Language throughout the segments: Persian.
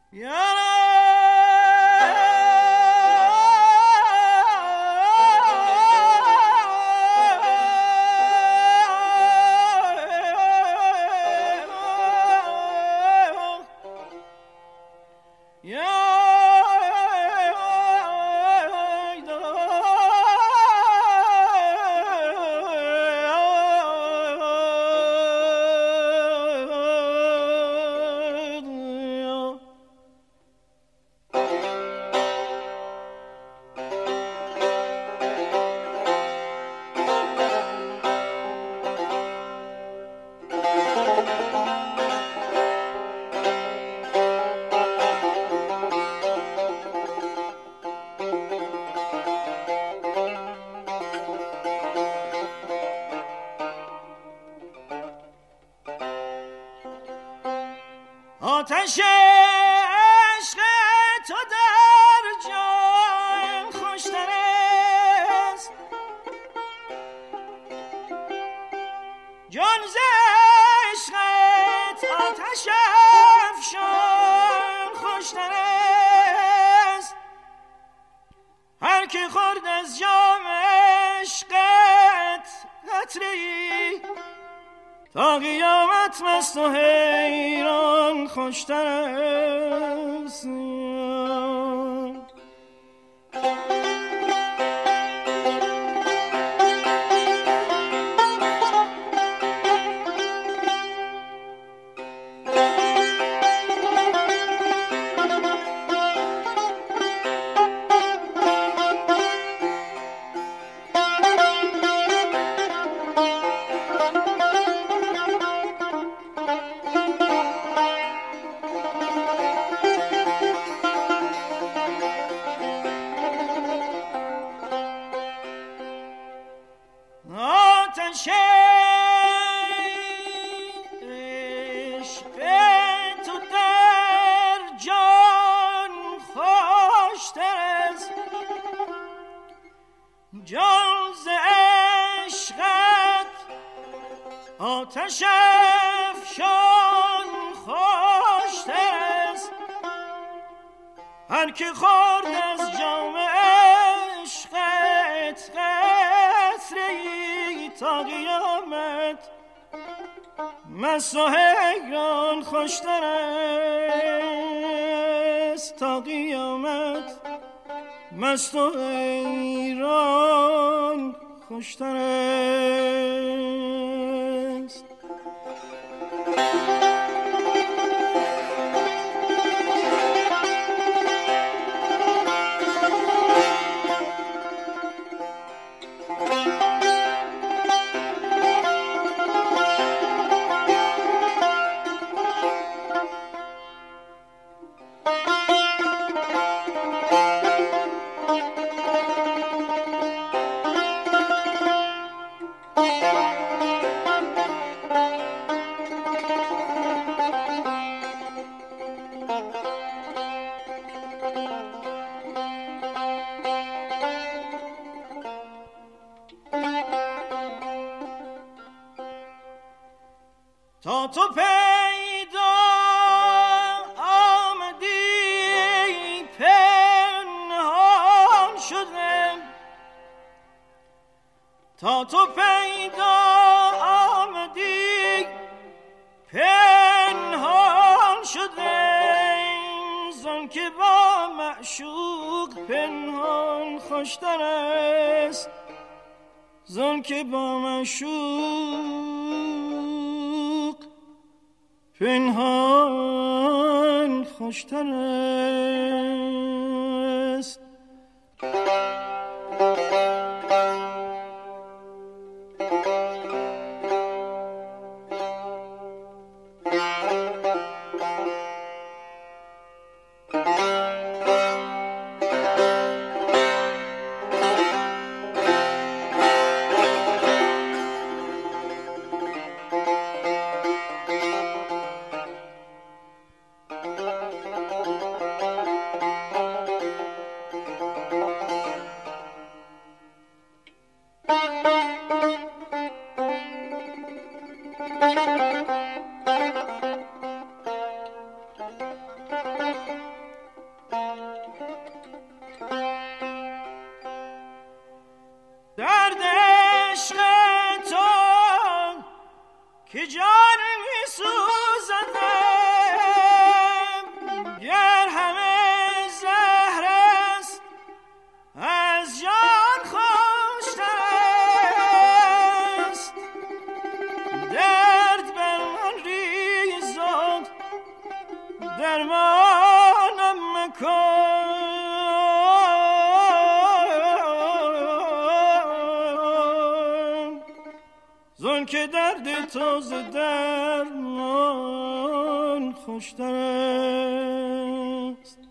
آتش عشق تو در جان خوشتر است، جان ز عشقت آتش افشان خوشتر است. هر که خورد از جام عشقت قطره‌ای، تا قیامت مست و حیران خوشتر است. آتش عشق تو در جان خوشتر است، جان ز عشقت آتش افشان خوشتر است. هر که خورد از جام عشقت قطره‌ای، تا قیامت مست و حیران خوشتر است. تا قیامت مست و حیران خوشتر است. تا تو پیدا آمدی پنهان شدم، تا تو پیدا آمدی پنهان شدم. زان که با معشوق پنهان خوشتر است، زان که با معشوق پنهان خوشتر است. که جان می سوزدم گر همه زهر است از جان خوشتر است درد بر من ریزد درمانم مکن زن که درد تازه درمان خوشتر است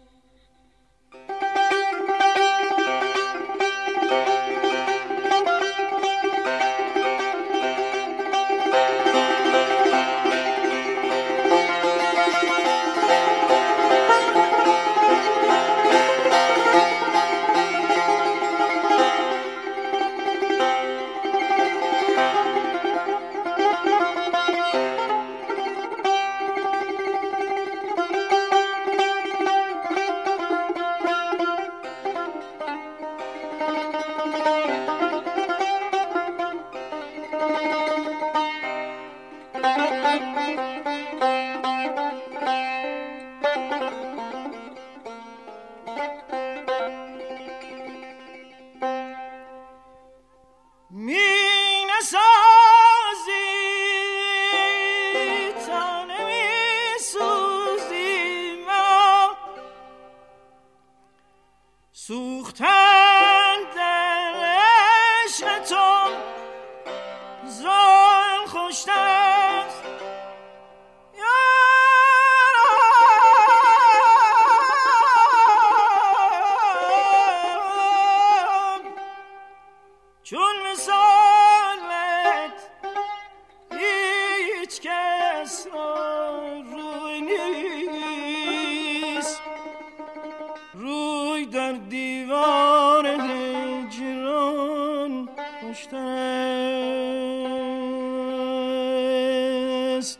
سوختن در عشق تو زان خوشتر است چون مثالت هیچ کس روی نیست روی در دیوار هجران خوشتر است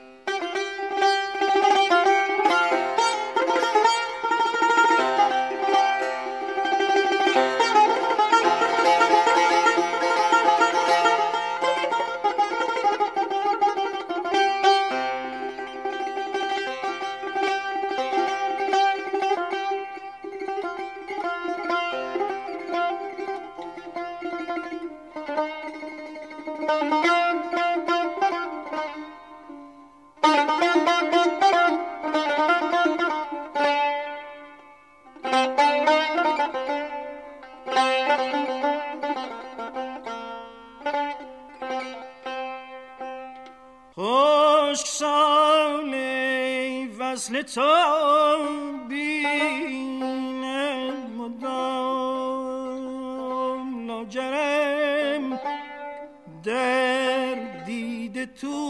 خشک سال وصل تو بینم مدام لاجرم در دیده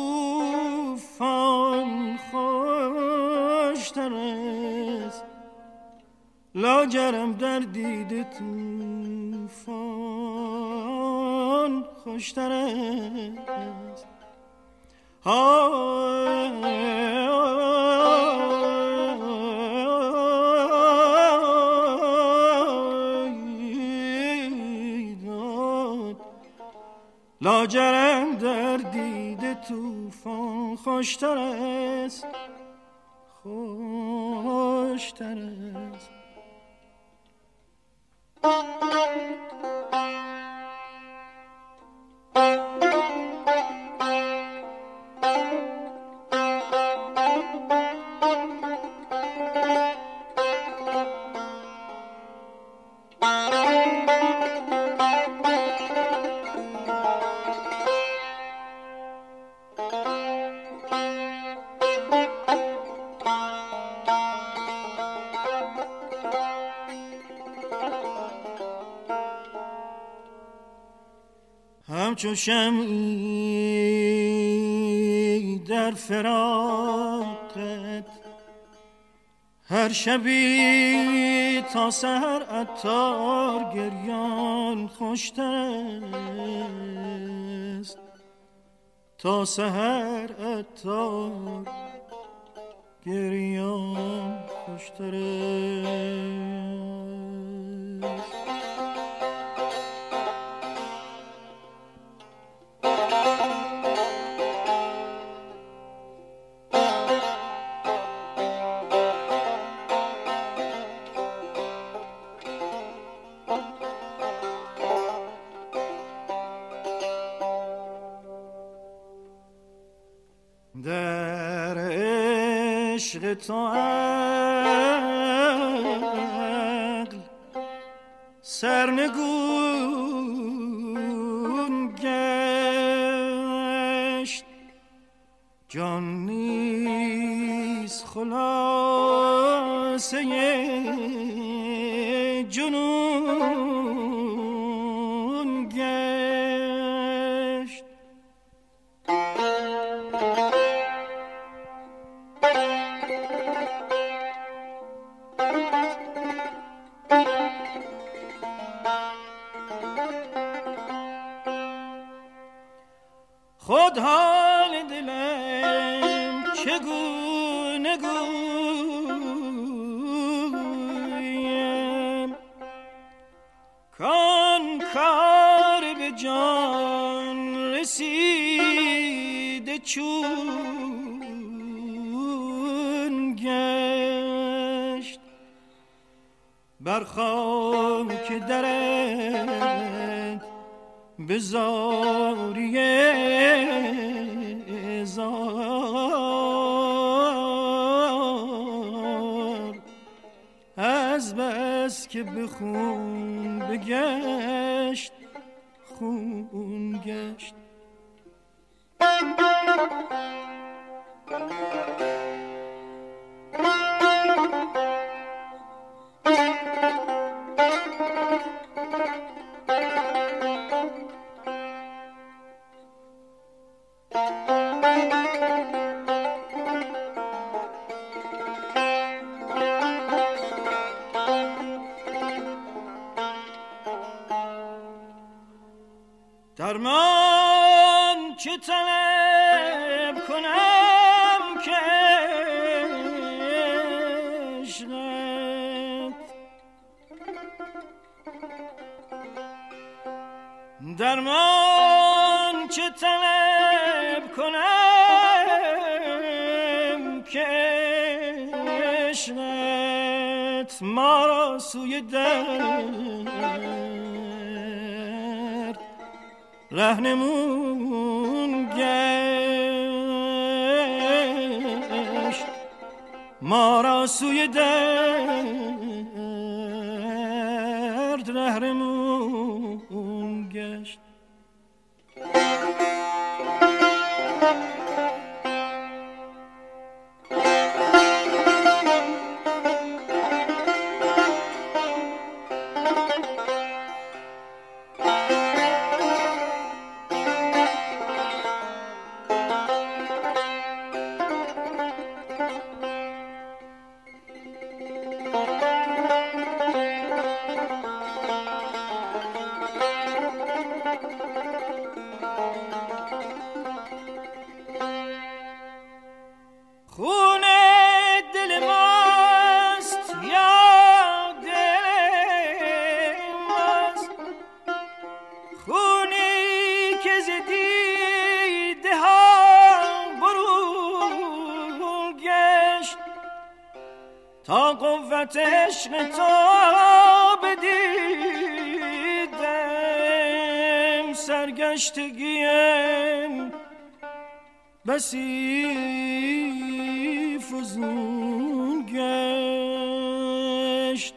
توفان خوشتر است لاجرم در دیده توفان خوشتر است لاجرم در دیده توفان خوشتر است خوشتر است همچون شمعی در فراقت هر شبی تا سحر عطار گریان خوشتر است تا سحر عطار گریان خوشتر است عشق تو عقل سرنگون گشت، جان نیز خلاصه جنون گشت. خود حال دلم چگونه گویم، کان کار به جان رسیده چون گشت، بر خاک درت به زاریه زار، از بس که به خون بگشت خون گشت. درمان چه طلب کنم که عشقت، درمان چه طلب کنم که عشقت ما را سوی درد رهنمون گشت، ما را سوی درد رهنمون گشت. تا قوت عشق تو بدیدم، سرگشتگیم بسی فزون گشت،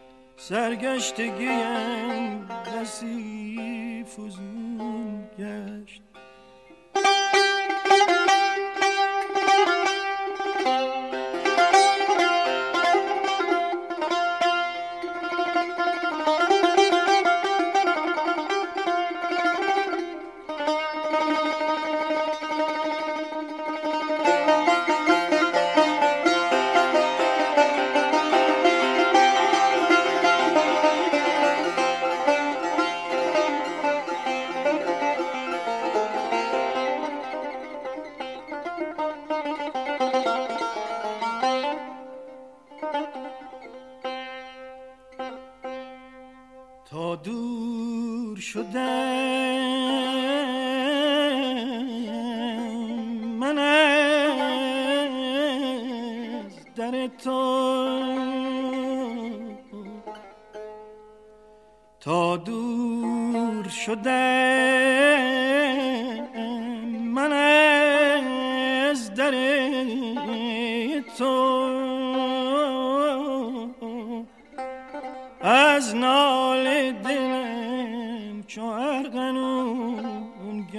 سرگشتگیم بسی فزون گشت. تا دور شدم من از در تو، تا دور شدم من از در تو از ناله دلم چو ارغنون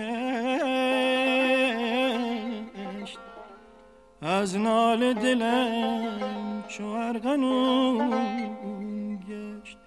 گشت، از ناله دلم چو ارغنون گشت.